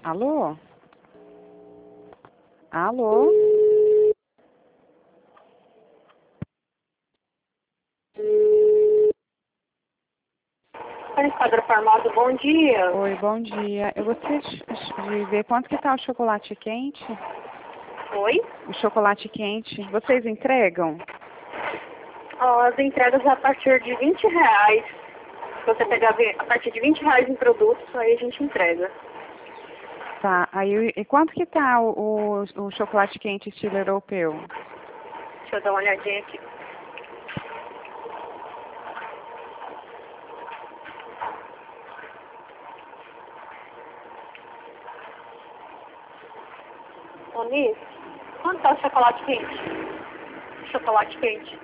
Alô? Alô? Quadra Farmado, bom dia. Oi, bom dia. Eu gostaria de ver quanto que tá o chocolate quente. Oi? O chocolate quente. Vocês entregam? As entregas a partir de R$ 20. Se você pegar a partir de R$ 20 em produtos, aí a gente entrega. Tá. Aí, e quanto que tá o chocolate quente estilo europeu? Deixa eu dar uma olhadinha aqui. Ô, Nis, quanto tá o chocolate quente? Chocolate quente.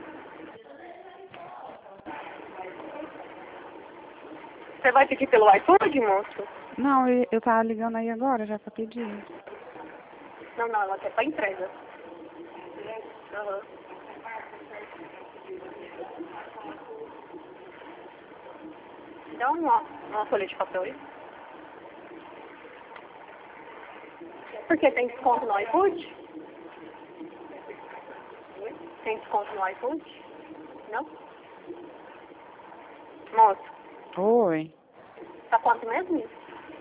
Você vai pedir pelo iFood, moço? Não, eu tava ligando aí agora já pra pedir. Não, ela quer pra entrega. Aham. Dá uma folha de papel aí. Por que tem desconto no iFood? Tem desconto no iFood? Não? Moço, Oi. tá quanto mesmo isso?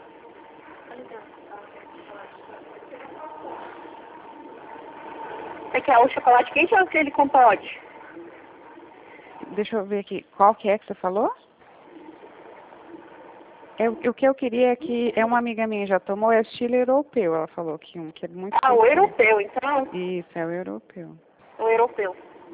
Você quer o chocolate quente ou aquele com pote? Deixa eu ver aqui. Qual que você falou? O que eu queria é que uma amiga minha já tomou, é estilo europeu. Ela falou que que é muito Ah, o gostoso. europeu, então. Isso, é o europeu. O europeu.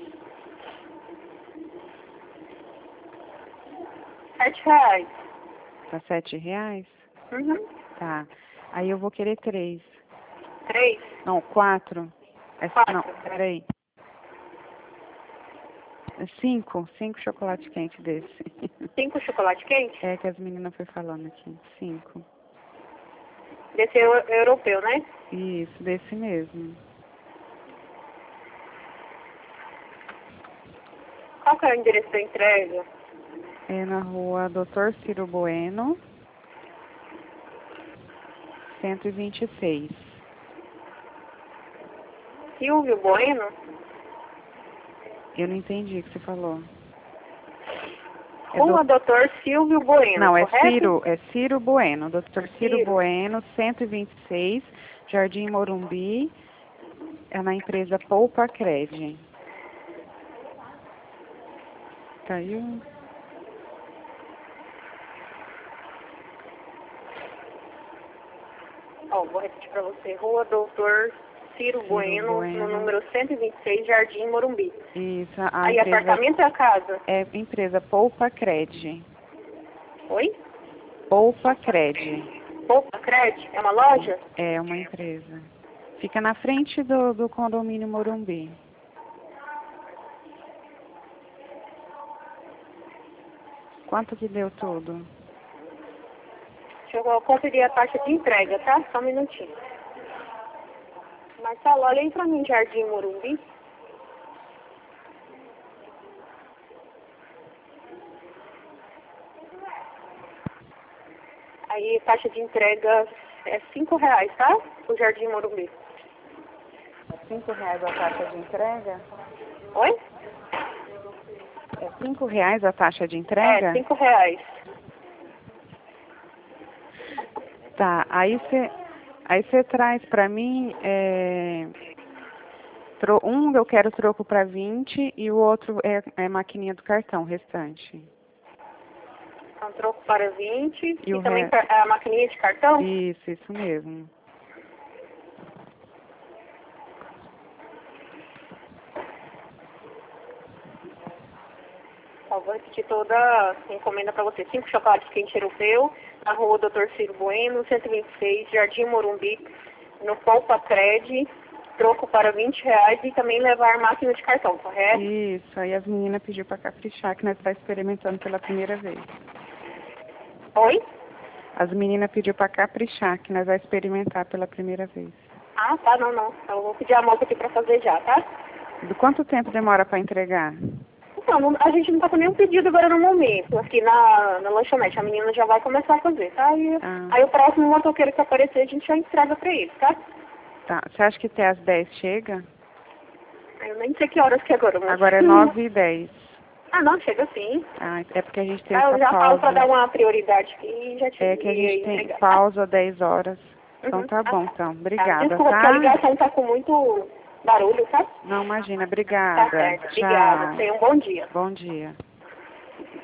R$ 7. Tá R$ 7? Uhum. Tá. Aí eu vou querer 3. 3. Não, 4. Não, 4. peraí. 5 chocolate quente desse. 5 chocolate quente? É que as meninas foi falando aqui. 5. Desse europeu, né? Isso, desse mesmo. Qual que é o endereço da entrega? É na rua Dr. Ciro Bueno, 126. Silvio Bueno? Eu não entendi o que você falou. Rua Dr. Silvio Bueno, Não, correto? é Ciro Bueno, Dr. Ciro Ciro. Bueno, 126, Jardim Morumbi, é na empresa Poupa Cred. Caiu? Ó, vou repetir pra você. Rua Doutor Ciro Ciro Bueno, no Bueno. número 126, Jardim Morumbi. Isso, Aí, apartamento é a casa? é empresa Poupa Cred. Oi? Poupa Cred. Poupa Cred? É uma loja? É uma empresa. Fica na frente do condomínio Morumbi. Quanto que deu tudo? Deixa eu conferir a taxa de entrega, tá? Só um minutinho. Marcelo, olha aí pra mim, Jardim Morumbi. Aí, taxa de entrega é R$ 5, tá? O Jardim Morumbi. R$ 5 a taxa de entrega? Oi? É R$ 5 a taxa de entrega? É, R$ 5. Tá, aí você traz pra mim, eu quero troco pra 20 e o outro é maquininha do cartão, restante. Então, troco para 20 E e o também resto? a maquininha de cartão? Isso mesmo. Ó, vou repetir toda a encomenda para você. 5 chocolates quente europeu, na rua Dr. Ciro Bueno, 126, Jardim Morumbi, no Poupa Cred, troco para R$ 20 e também levar máquina de cartão, correto? Isso, aí as meninas pediu pra caprichar, que nós tá experimentando pela primeira vez. Oi? As meninas pediu pra caprichar, que nós vai experimentar pela primeira vez. Ah, tá, não. Então, eu vou pedir a moça aqui para fazer já, tá? Do quanto tempo demora pra entregar? Então, a gente não tá com nenhum pedido agora no momento, aqui na lanchonete. A menina já vai começar a fazer, tá? Aí o próximo motoqueiro que aparecer, a gente já entrega pra ele, tá? Tá. Você acha que até às 10 chega? Eu nem sei que horas que é agora, mas... Agora é 9h10. Ah, não, chega sim. Ah, é porque a gente tem Eu essa já falo pra pausa. dar uma prioridade aqui e já te É que a gente tem entregar, pausa 10 horas. Então Uhum. tá bom, então. Obrigada, Desculpa, porque a tá? ligação tá com muito barulho, tá? Não, imagina. Tá Obrigada. certo. Tchau. Obrigada. Tenha um bom dia. Bom dia.